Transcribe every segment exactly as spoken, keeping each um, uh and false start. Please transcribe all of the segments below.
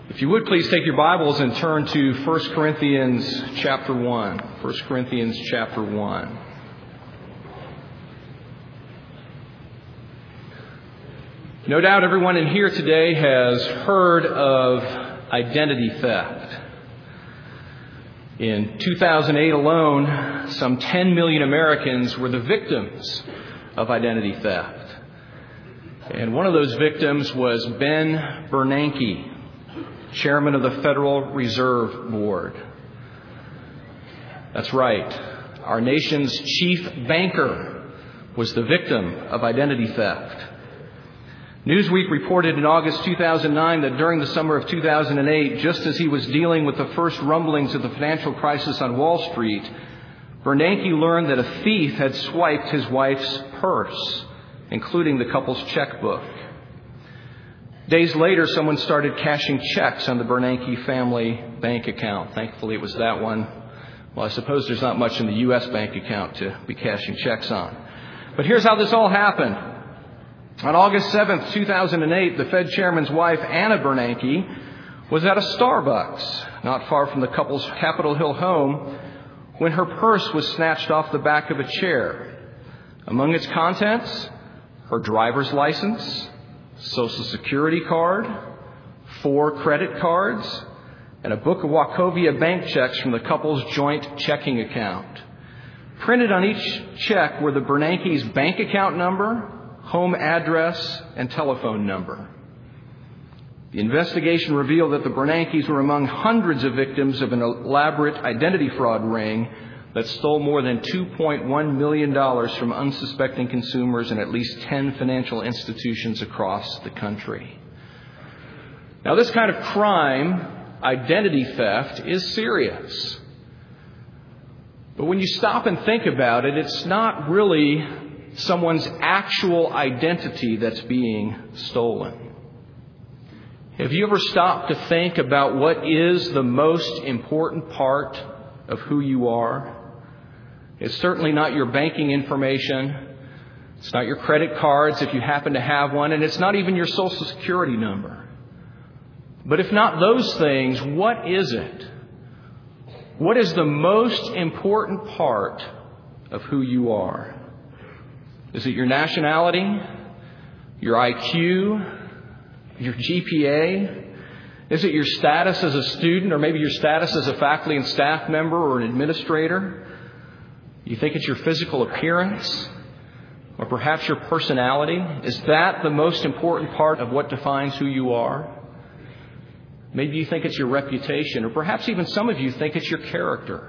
If you would please take your Bibles and turn to First Corinthians chapter one. First Corinthians chapter one. No doubt everyone in here today has heard of identity theft. In two thousand eight alone, some ten million Americans were the victims of identity theft. And one of those victims was Ben Bernanke, Chairman of the Federal Reserve Board. That's right. Our nation's chief banker was the victim of identity theft. Newsweek reported in August two thousand nine that during the summer of two thousand eight, just as he was dealing with the first rumblings of the financial crisis on Wall Street, Bernanke learned that a thief had swiped his wife's purse, including the couple's checkbook. Days later, someone started cashing checks on the Bernanke family bank account. Thankfully, it was that one. Well, I suppose there's not much in the U S bank account to be cashing checks on. But here's how this all happened. On August seventh, two thousand eight, the Fed chairman's wife, Anna Bernanke, was at a Starbucks not far from the couple's Capitol Hill home when her purse was snatched off the back of a chair. Among its contents, her driver's license, Social Security card, four credit cards, and a book of Wachovia bank checks from the couple's joint checking account. Printed on each check were the Bernanke's bank account number, home address, and telephone number. The investigation revealed that the Bernankes were among hundreds of victims of an elaborate identity fraud ring that stole more than two point one million dollars from unsuspecting consumers in at least ten financial institutions across the country. Now, this kind of crime, identity theft, is serious. But when you stop and think about it, it's not really someone's actual identity that's being stolen. Have you ever stopped to think about what is the most important part of who you are? It's certainly not your banking information. It's not your credit cards if you happen to have one. And it's not even your Social Security number. But if not those things, what is it? What is the most important part of who you are? Is it your nationality? Your I Q? Your G P A? Is it your status as a student, or maybe your status as a faculty and staff member or an administrator? You think it's your physical appearance? Or perhaps your personality? Is that the most important part of what defines who you are? Maybe you think it's your reputation, or perhaps even some of you think it's your character.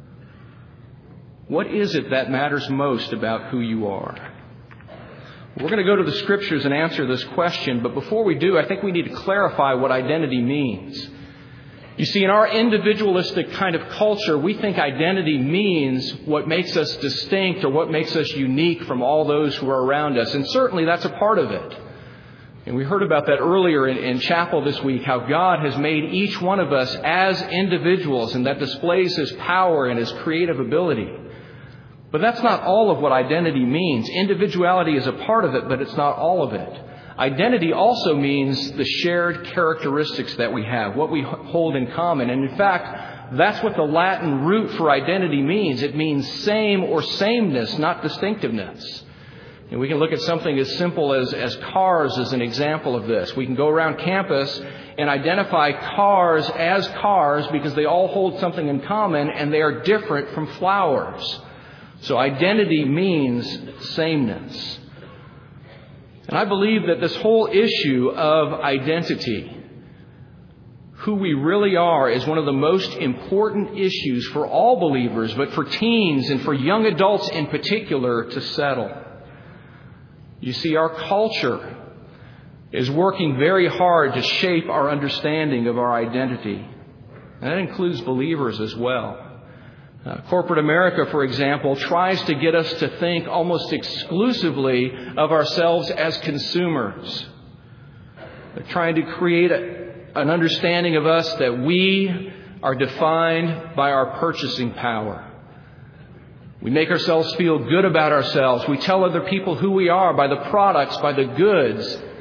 What is it that matters most about who you are? We're going to go to the Scriptures and answer this question, but before we do, I think we need to clarify what identity means. You see, in our individualistic kind of culture, we think identity means what makes us distinct or what makes us unique from all those who are around us. And certainly that's a part of it. And we heard about that earlier in, in chapel this week, how God has made each one of us as individuals, and that displays His power and His creative ability. But that's not all of what identity means. Individuality is a part of it, but it's not all of it. Identity also means the shared characteristics that we have, what we hold in common. And in fact, that's what the Latin root for identity means. It means same or sameness, not distinctiveness. And we can look at something as simple as, as cars as an example of this. We can go around campus and identify cars as cars because they all hold something in common and they are different from flowers. So identity means sameness. And I believe that this whole issue of identity, who we really are, is one of the most important issues for all believers, but for teens and for young adults in particular to settle. You see, our culture is working very hard to shape our understanding of our identity. And that includes believers as well. Uh, corporate America, for example, tries to get us to think almost exclusively of ourselves as consumers. They're trying to create a, an understanding of us that we are defined by our purchasing power. We make ourselves feel good about ourselves. We tell other people who we are by the products, by the goods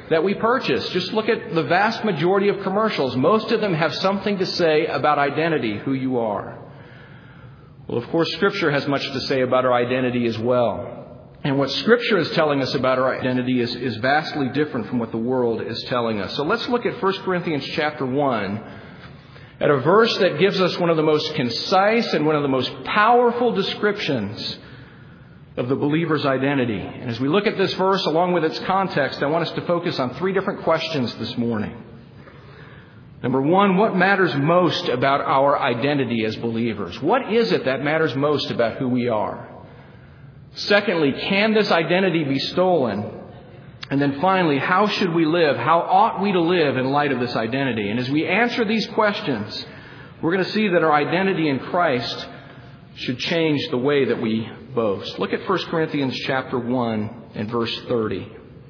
that we purchase. Just look at the vast majority of commercials. Most of them have something to say about identity, who you are. Well, of course, Scripture has much to say about our identity as well. And what Scripture is telling us about our identity is, is vastly different from what the world is telling us. So let's look at First Corinthians chapter one, at a verse that gives us one of the most concise and one of the most powerful descriptions of the believer's identity. And as we look at this verse along with its context, I want us to focus on three different questions this morning. Number one, what matters most about our identity as believers? What is it that matters most about who we are? Secondly, can this identity be stolen? And then finally, how should we live? How ought we to live in light of this identity? And as we answer these questions, we're going to see that our identity in Christ should change the way that we boast. Look at First Corinthians chapter one and verse thirty.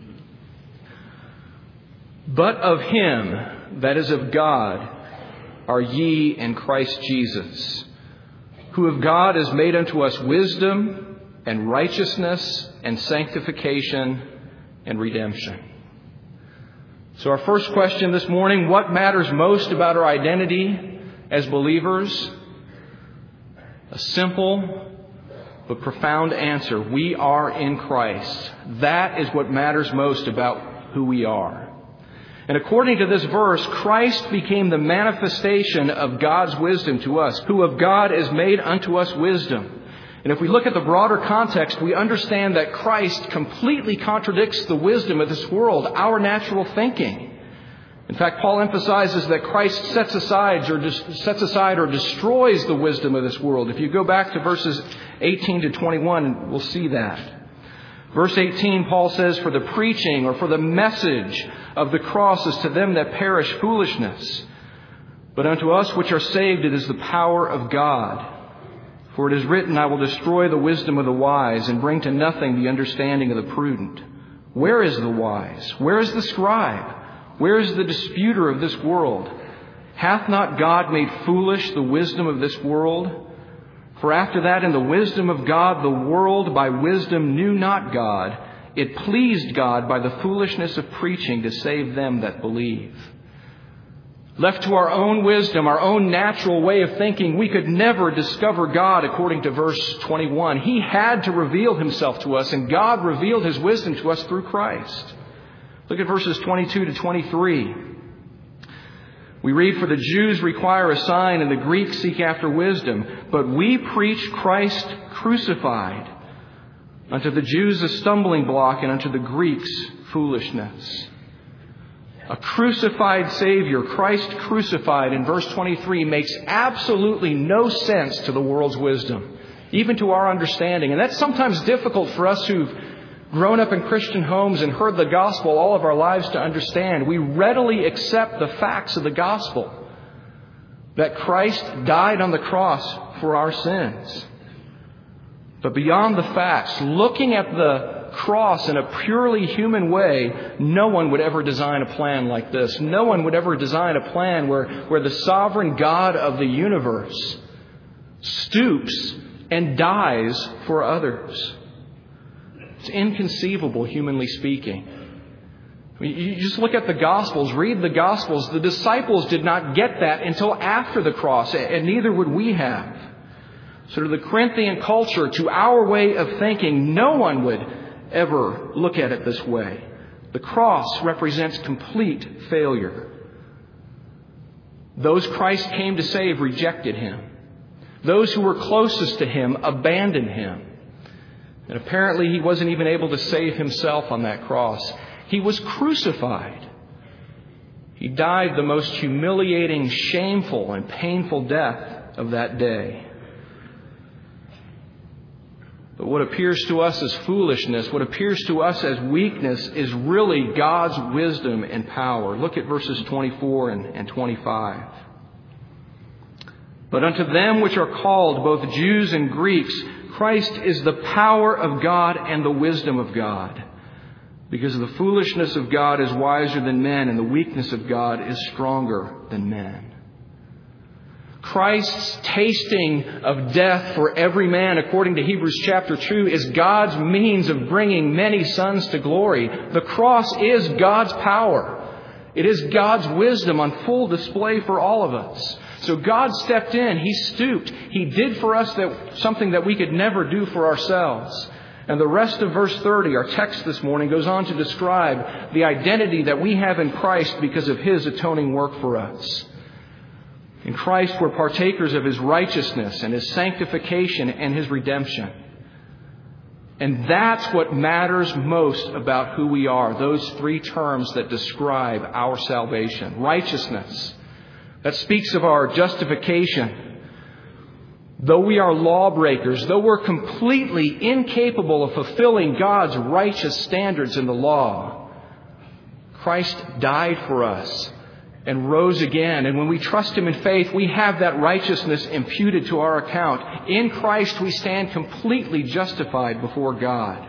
But of him, that is of God, are ye in Christ Jesus, who of God is made unto us wisdom and righteousness and sanctification and redemption. So our first question this morning, what matters most about our identity as believers? A simple but profound answer. We are in Christ. That is what matters most about who we are. And according to this verse, Christ became the manifestation of God's wisdom to us, who of God is made unto us wisdom. And if we look at the broader context, we understand that Christ completely contradicts the wisdom of this world, our natural thinking. In fact, Paul emphasizes that Christ sets aside or sets aside or destroys the wisdom of this world. If you go back to verses eighteen to twenty-one, we'll see that. Verse eighteen, Paul says, "For the preaching or for the message of the cross is to them that perish foolishness. But unto us which are saved it is the power of God. For it is written, I will destroy the wisdom of the wise and bring to nothing the understanding of the prudent. Where is the wise? Where is the scribe? Where is the disputer of this world? Hath not God made foolish the wisdom of this world? For after that in the wisdom of God the world by wisdom knew not God. It pleased God by the foolishness of preaching to save them that believe." Left to our own wisdom, our own natural way of thinking, we could never discover God according to verse twenty-one. He had to reveal himself to us, and God revealed his wisdom to us through Christ. Look at verses twenty-two to twenty-three. We read, "For the Jews require a sign and the Greeks seek after wisdom. But we preach Christ crucified. Unto the Jews a stumbling block and unto the Greeks foolishness." A crucified Savior, Christ crucified in verse twenty-three, makes absolutely no sense to the world's wisdom, even to our understanding. And that's sometimes difficult for us who've grown up in Christian homes and heard the gospel all of our lives to understand. We readily accept the facts of the gospel, that Christ died on the cross for our sins. But beyond the facts, looking at the cross in a purely human way, no one would ever design a plan like this. No one would ever design a plan where, where the sovereign God of the universe stoops and dies for others. It's inconceivable, humanly speaking. I mean, you just look at the Gospels, read the Gospels. The disciples did not get that until after the cross, and neither would we have. So to the Corinthian culture, to our way of thinking, no one would ever look at it this way. The cross represents complete failure. Those Christ came to save rejected him. Those who were closest to him abandoned him. And apparently he wasn't even able to save himself on that cross. He was crucified. He died the most humiliating, shameful, and painful death of that day. But what appears to us as foolishness, what appears to us as weakness, is really God's wisdom and power. Look at verses twenty-four and twenty-five. "But unto them which are called, both Jews and Greeks, Christ is the power of God and the wisdom of God. Because the foolishness of God is wiser than men, and the weakness of God is stronger than men." Christ's tasting of death for every man, according to Hebrews chapter two, is God's means of bringing many sons to glory. The cross is God's power. It is God's wisdom on full display for all of us. So God stepped in. He stooped. He did for us that something that we could never do for ourselves. And the rest of verse thirty, our text this morning, goes on to describe the identity that we have in Christ because of His atoning work for us. In Christ, we're partakers of His righteousness and His sanctification and His redemption. And that's what matters most about who we are, those three terms that describe our salvation. Righteousness, that speaks of our justification. Though we are lawbreakers, though we're completely incapable of fulfilling God's righteous standards in the law, Christ died for us and rose again. And when we trust Him in faith, we have that righteousness imputed to our account. In Christ, we stand completely justified before God.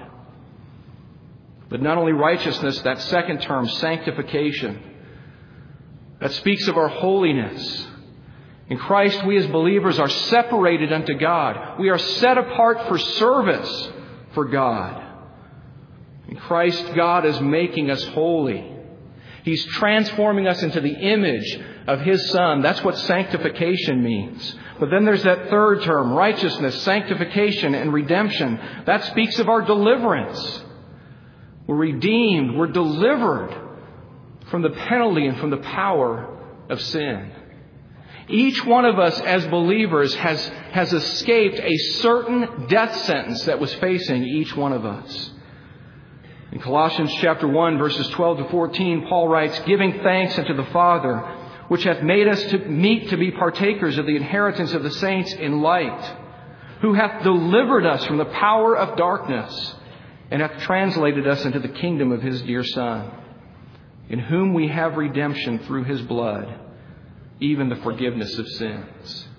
But not only righteousness, that second term, sanctification, that speaks of our holiness. In Christ, we as believers are separated unto God. We are set apart for service for God. In Christ, God is making us holy. He's transforming us into the image of His Son. That's what sanctification means. But then there's that third term, righteousness, sanctification, and redemption. That speaks of our deliverance. We're redeemed. We're delivered from the penalty and from the power of sin. Each one of us as believers has, has escaped a certain death sentence that was facing each one of us. In Colossians chapter one, verses twelve to fourteen, Paul writes, "Giving thanks unto the Father, which hath made us to meet to be partakers of the inheritance of the saints in light, who hath delivered us from the power of darkness, and hath translated us into the kingdom of His dear Son, in whom we have redemption through His blood, even the forgiveness of sins."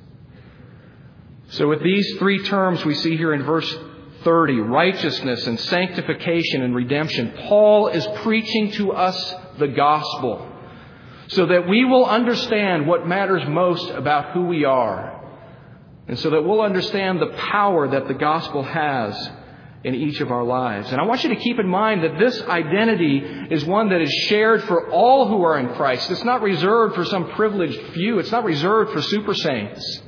So with these three terms we see here in verse thirty, righteousness and sanctification and redemption, Paul is preaching to us the gospel so that we will understand what matters most about who we are, and so that we'll understand the power that the gospel has in each of our lives. And I want you to keep in mind that this identity is one that is shared for all who are in Christ. It's not reserved for some privileged few. It's not reserved for super saints.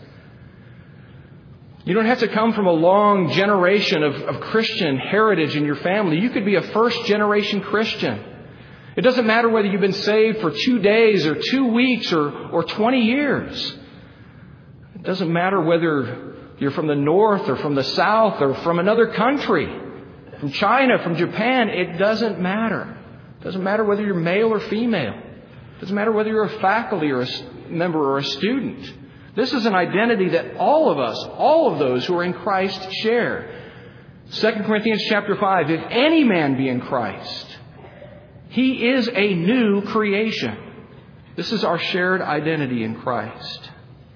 You don't have to come from a long generation of, of Christian heritage in your family. You could be a first generation Christian. It doesn't matter whether you've been saved for two days or two weeks or, or twenty years. It doesn't matter whether you're from the north or from the south or from another country, from China, from Japan. It doesn't matter. It doesn't matter whether you're male or female. It doesn't matter whether you're a faculty or a member or a student. This is an identity that all of us, all of those who are in Christ share. Second Corinthians chapter five, "If any man be in Christ, he is a new creation." This is our shared identity in Christ.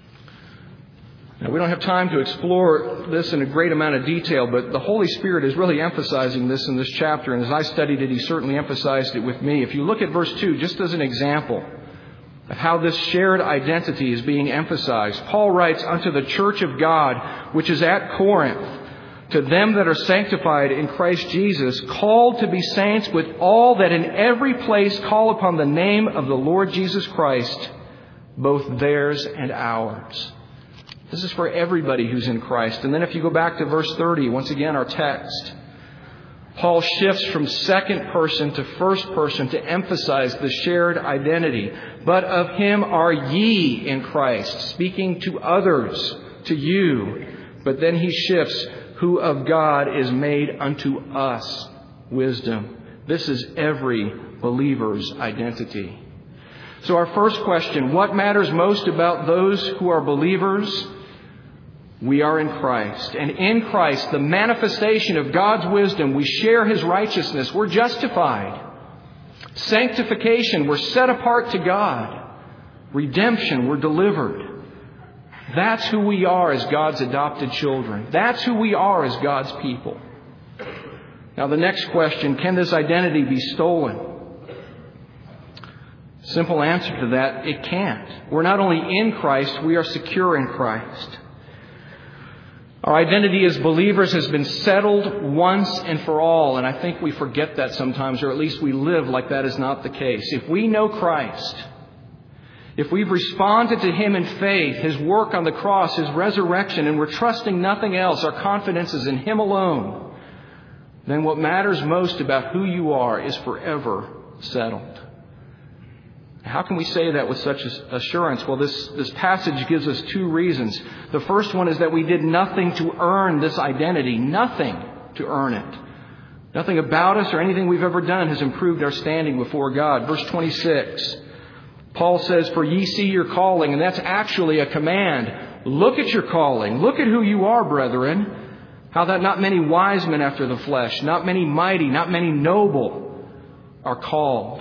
Now, we don't have time to explore this in a great amount of detail, but the Holy Spirit is really emphasizing this in this chapter. And as I studied it, He certainly emphasized it with me. If you look at verse two, just as an example of how this shared identity is being emphasized, Paul writes, "Unto the church of God, which is at Corinth, to them that are sanctified in Christ Jesus, called to be saints, with all that in every place call upon the name of the Lord Jesus Christ, both theirs and ours." This is for everybody who's in Christ. And then if you go back to verse thirty, once again our text, Paul shifts from second person to first person to emphasize the shared identity. "But of Him are ye in Christ," speaking to others, to you. But then he shifts, "who of God is made unto us wisdom." This is every believer's identity. So our first question, what matters most about those who are believers? We are in Christ. And in Christ, the manifestation of God's wisdom, we share His righteousness. We're justified. Sanctification, we're set apart to God. Redemption, we're delivered. That's who we are as God's adopted children. That's who we are as God's people. Now the next question, can this identity be stolen? Simple answer to that, it can't. We're not only in Christ, we are secure in Christ. Our identity as believers has been settled once and for all, and I think we forget that sometimes, or at least we live like that is not the case. If we know Christ, if we've responded to Him in faith, His work on the cross, His resurrection, and we're trusting nothing else, our confidence is in Him alone, then what matters most about who you are is forever settled. How can we say that with such assurance? Well, this, this passage gives us two reasons. The first one is that we did nothing to earn this identity. Nothing to earn it. Nothing about us or anything we've ever done has improved our standing before God. Verse twenty-six, Paul says, "For ye see your calling," and that's actually a command. Look at your calling. Look at who you are, brethren. How that not many wise men after the flesh, not many mighty, not many noble are called.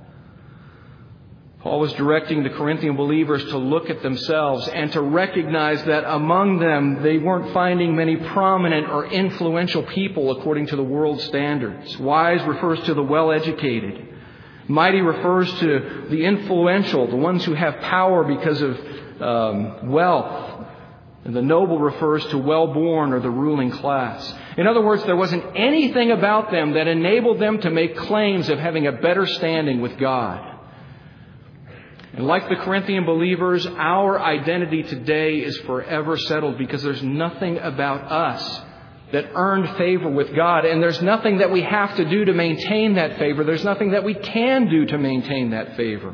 Paul was directing the Corinthian believers to look at themselves and to recognize that among them they weren't finding many prominent or influential people according to the world's standards. Wise refers to the well-educated. Mighty refers to the influential, the ones who have power because of um, wealth. And the noble refers to well-born or the ruling class. In other words, there wasn't anything about them that enabled them to make claims of having a better standing with God. And like the Corinthian believers, our identity today is forever settled because there's nothing about us that earned favor with God. And there's nothing that we have to do to maintain that favor. There's nothing that we can do to maintain that favor.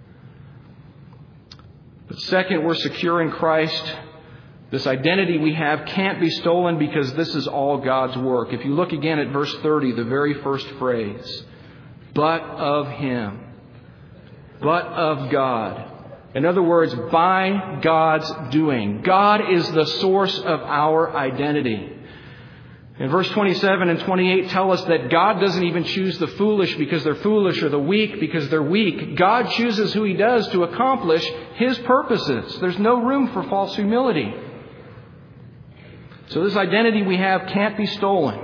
But second, we're secure in Christ. This identity we have can't be stolen because this is all God's work. If you look again at verse thirty, the very first phrase, "But of Him." But of God. In other words, by God's doing. God is the source of our identity. In verse twenty-seven and twenty-eight tell us that God doesn't even choose the foolish because they're foolish or the weak because they're weak. God chooses who He does to accomplish His purposes. There's no room for false humility. So this identity we have can't be stolen.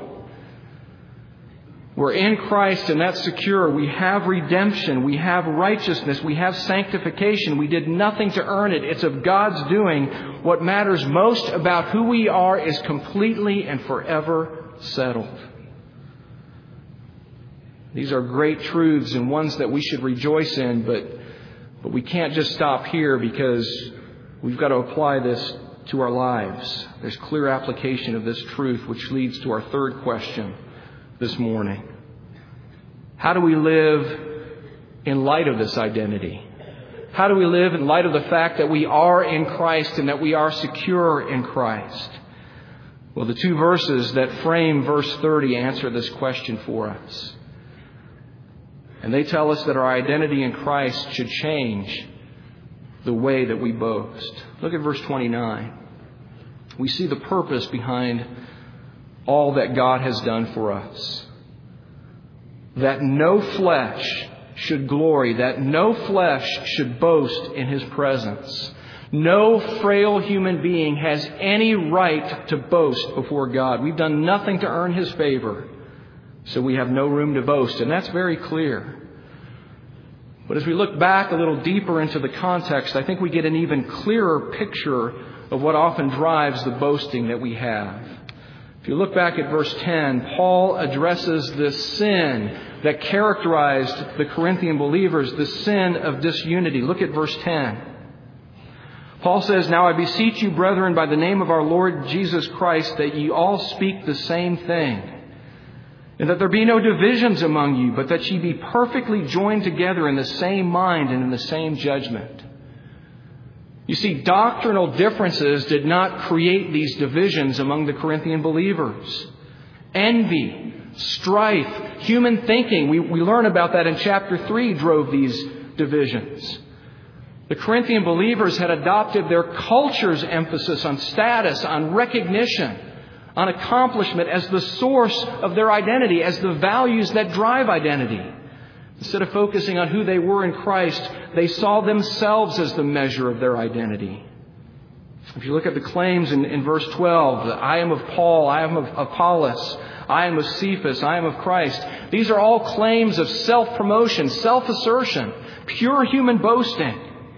We're in Christ and that's secure. We have redemption. We have righteousness. We have sanctification. We did nothing to earn it. It's of God's doing. What matters most about who we are is completely and forever settled. These are great truths and ones that we should rejoice in, but, but we can't just stop here because we've got to apply this to our lives. There's clear application of this truth, which leads to our third question this morning. How do we live in light of this identity? How do we live in light of the fact that we are in Christ and that we are secure in Christ? Well, the two verses that frame verse thirty answer this question for us. And they tell us that our identity in Christ should change the way that we boast. Look at verse twenty-nine. We see the purpose behind all that God has done for us. That no flesh should glory, that no flesh should boast in His presence. No frail human being has any right to boast before God. We've done nothing to earn His favor, so we have no room to boast, and that's very clear. But as we look back a little deeper into the context, I think we get an even clearer picture of what often drives the boasting that we have. If you look back at verse ten, Paul addresses the sin that characterized the Corinthian believers, the sin of disunity. Look at verse ten. Paul says, "Now I beseech you, brethren, by the name of our Lord Jesus Christ, that ye all speak the same thing, and that there be no divisions among you, but that ye be perfectly joined together in the same mind and in the same judgment." You see, doctrinal differences did not create these divisions among the Corinthian believers. Envy, strife, human thinking, we, we learn about that in chapter three, drove these divisions. The Corinthian believers had adopted their culture's emphasis on status, on recognition, on accomplishment as the source of their identity, as the values that drive identity. Instead of focusing on who they were in Christ, they saw themselves as the measure of their identity. If you look at the claims in, in verse twelve, that I am of Paul, I am of Apollos, I am of Cephas, I am of Christ. These are all claims of self-promotion, self-assertion. pure human boasting.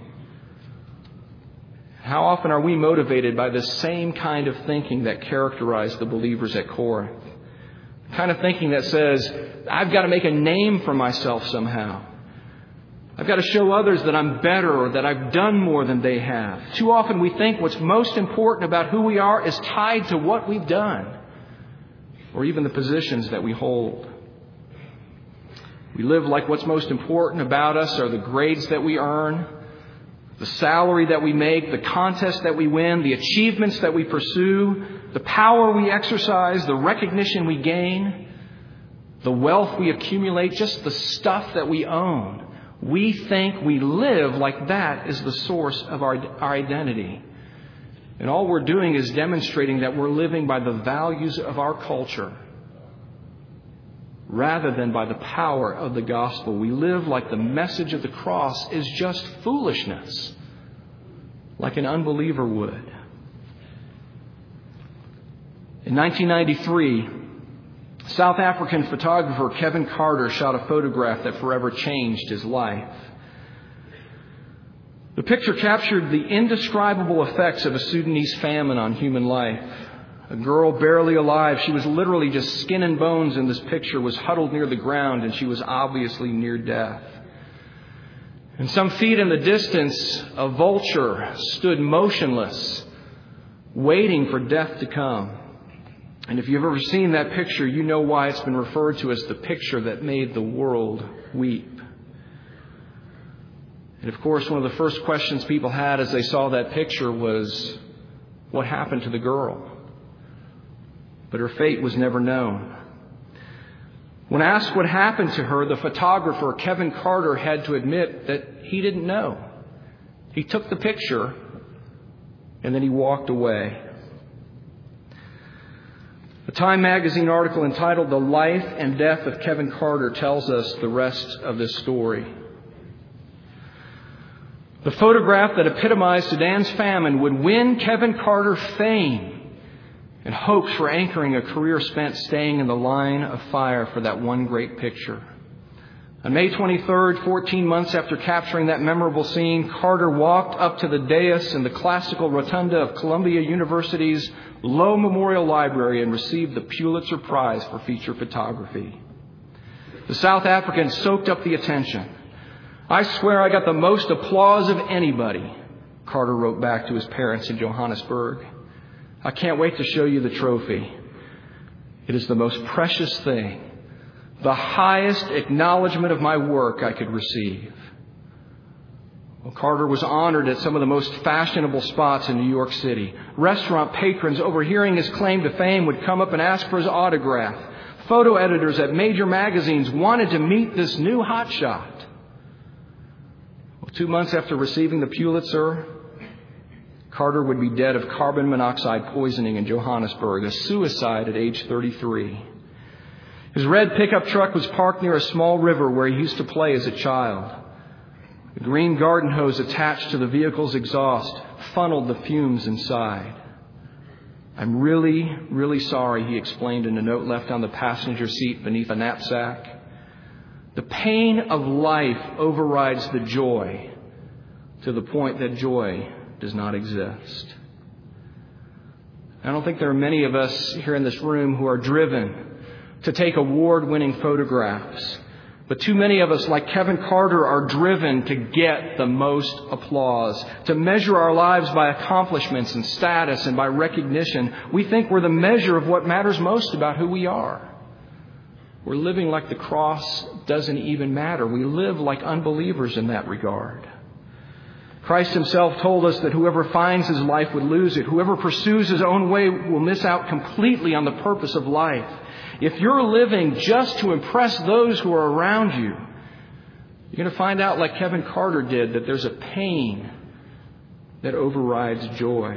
How often are we motivated by the same kind of thinking that characterized the believers at Corinth? The kind of thinking that says, I've got to make a name for myself somehow. I've got to show others that I'm better or that I've done more than they have. Too often we think what's most important about who we are is tied to what we've done or even the positions that we hold. We live like what's most important about us are the grades that we earn, the salary that we make, the contests that we win, the achievements that we pursue, the power we exercise, the recognition we gain, the wealth we accumulate, just the stuff that we own. We think we live like that is the source of our, our identity. And all we're doing is demonstrating that we're living by the values of our culture rather than by the power of the gospel. We live like the message of the cross is just foolishness, like an unbeliever would. In nineteen ninety-three, South African photographer Kevin Carter shot a photograph that forever changed his life. The picture captured the indescribable effects of a Sudanese famine on human life. A girl barely alive, she was literally just skin and bones in this picture, was huddled near the ground, and she was obviously near death. And some feet in the distance, a vulture stood motionless, waiting for death to come. And if you've ever seen that picture, you know why it's been referred to as the picture that made the world weep. And of course, one of the first questions people had as they saw that picture was, what happened to the girl? But her fate was never known. When asked what happened to her, the photographer, Kevin Carter, had to admit that he didn't know. He took the picture and then he walked away. A Time magazine article entitled The Life and Death of Kevin Carter tells us the rest of this story. The photograph that epitomized Sudan's famine would win Kevin Carter fame and hopes for anchoring a career spent staying in the line of fire for that one great picture. On May twenty-third, fourteen months after capturing that memorable scene, Carter walked up to the dais in the classical rotunda of Columbia University's Lowe Memorial Library and received the Pulitzer Prize for feature photography. The South African soaked up the attention. I swear I got the most applause of anybody, Carter wrote back to his parents in Johannesburg. I can't wait to show you the trophy. It is the most precious thing, the highest acknowledgement of my work I could receive. Well, Carter was honored at some of the most fashionable spots in New York City. Restaurant patrons, overhearing his claim to fame, would come up and ask for his autograph. Photo editors at major magazines wanted to meet this new hotshot. Well, two months after receiving the Pulitzer, Carter would be dead of carbon monoxide poisoning in Johannesburg, a suicide at age thirty-three. His red pickup truck was parked near a small river where he used to play as a child. The green garden hose attached to the vehicle's exhaust funneled the fumes inside. I'm really, really sorry, he explained in a note left on the passenger seat beneath a knapsack. The pain of life overrides the joy to the point that joy does not exist. I don't think there are many of us here in this room who are driven to take award-winning photographs. But too many of us, like Kevin Carter, are driven to get the most applause, to measure our lives by accomplishments and status and by recognition. We think we're the measure of what matters most about who we are. We're living like the cross doesn't even matter. We live like unbelievers in that regard. Christ himself told us that whoever finds his life would lose it. Whoever pursues his own way will miss out completely on the purpose of life. If you're living just to impress those who are around you, you're going to find out, like Kevin Carter did, that there's a pain that overrides joy.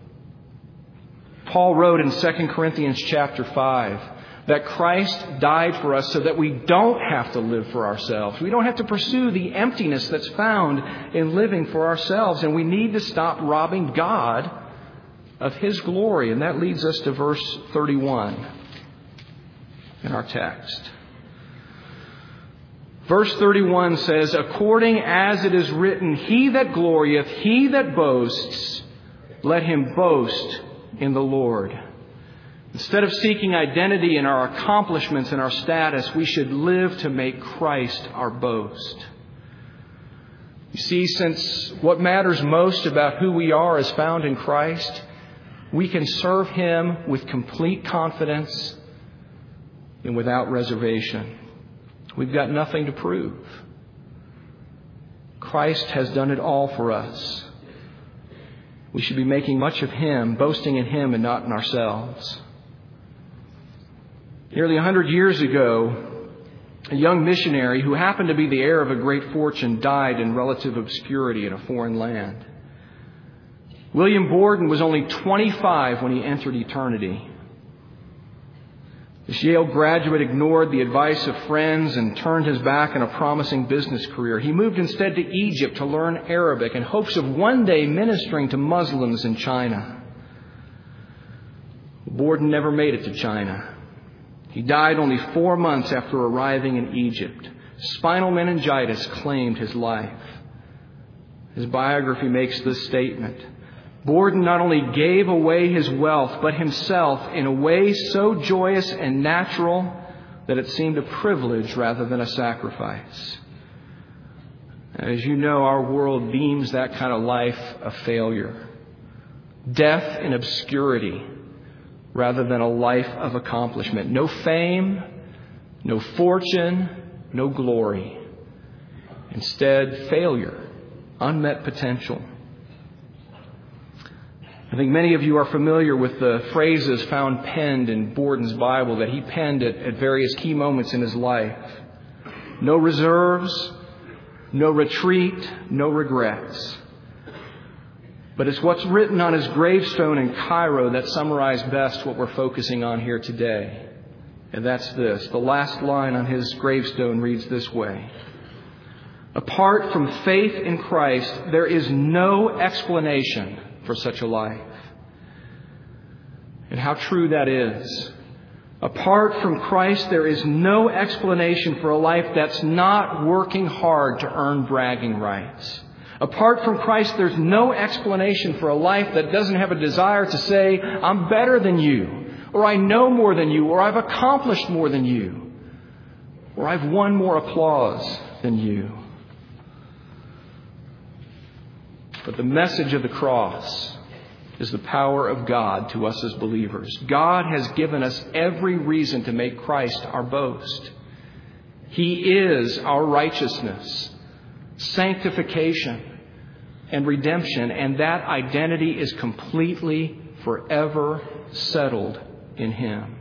Paul wrote in Second Corinthians chapter five that Christ died for us so that we don't have to live for ourselves. We don't have to pursue the emptiness that's found in living for ourselves. And we need to stop robbing God of his glory. And that leads us to verse thirty-one in our text. Verse thirty-one says, according as it is written, he that glorieth, he that boasts, let him boast in the Lord. Instead of seeking identity in our accomplishments and our status, we should live to make Christ our boast. You see, since what matters most about who we are is found in Christ, we can serve Him with complete confidence and without reservation. We've got nothing to prove. Christ has done it all for us. We should be making much of Him, boasting in Him and not in ourselves. Nearly a hundred years ago, a young missionary who happened to be the heir of a great fortune died in relative obscurity in a foreign land. William Borden was only twenty-five when he entered eternity. This Yale graduate ignored the advice of friends and turned his back on a promising business career. He moved instead to Egypt to learn Arabic in hopes of one day ministering to Muslims in China. Borden never made it to China. He died only four months after arriving in Egypt. Spinal meningitis claimed his life. His biography makes this statement. Borden not only gave away his wealth, but himself in a way so joyous and natural that it seemed a privilege rather than a sacrifice. As you know, our world deems that kind of life a failure. Death in obscurity rather than a life of accomplishment. No fame, no fortune, no glory. Instead, failure, unmet potential. I think many of you are familiar with the phrases found penned in Borden's Bible that he penned at, at various key moments in his life. No reserves, no retreat, no regrets. But it's what's written on his gravestone in Cairo that summarizes best what we're focusing on here today. And that's this. The last line on his gravestone reads this way. Apart from faith in Christ, there is no explanation for such a life. And how true that is. Apart from Christ, there is no explanation for a life that's not working hard to earn bragging rights. Apart from Christ, there's no explanation for a life that doesn't have a desire to say, I'm better than you, or I know more than you, or I've accomplished more than you, or I've won more applause than you. But the message of the cross is the power of God to us as believers. God has given us every reason to make Christ our boast. He is our righteousness, sanctification, and redemption, and that identity is completely, forever settled in Him.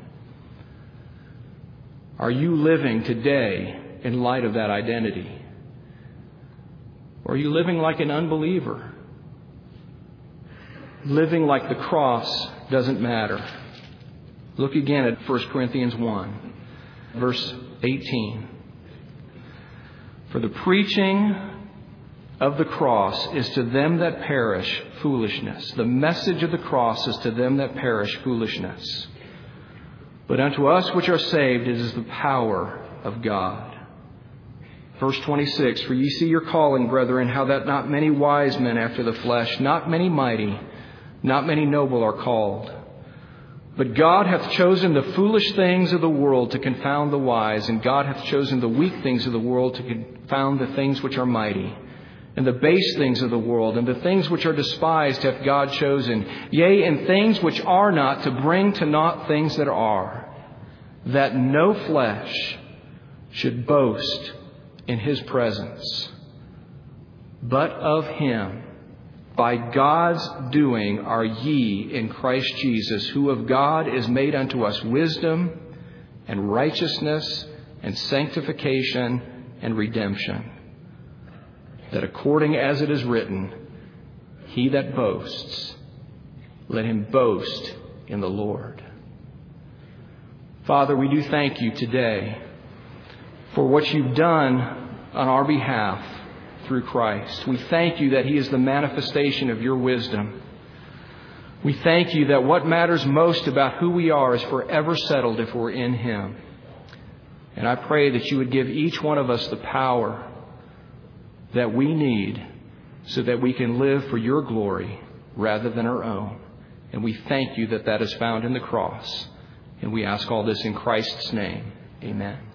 Are you living today in light of that identity? Or are you living like an unbeliever? Living like the cross doesn't matter. Look again at First Corinthians one, verse eighteen. For the preaching of the cross is to them that perish foolishness. The message of the cross is to them that perish foolishness. But unto us which are saved it is the power of God. Verse twenty-six, for ye see your calling, brethren, how that not many wise men after the flesh, not many mighty, not many noble are called. But God hath chosen the foolish things of the world to confound the wise, and God hath chosen the weak things of the world to confound the things which are mighty. And the base things of the world, and the things which are despised hath God chosen, yea, and things which are not, to bring to naught things that are, that no flesh should boast in His presence. But of Him, by God's doing, are ye in Christ Jesus, who of God is made unto us wisdom, and righteousness, and sanctification, and redemption. That according as it is written, he that boasts, let him boast in the Lord. Father, we do thank you today for what you've done on our behalf through Christ. We thank you that He is the manifestation of your wisdom. We thank you that what matters most about who we are is forever settled if we're in Him. And I pray that you would give each one of us the power that we need so that we can live for your glory rather than our own. And we thank you that that is found in the cross. And we ask all this in Christ's name. Amen.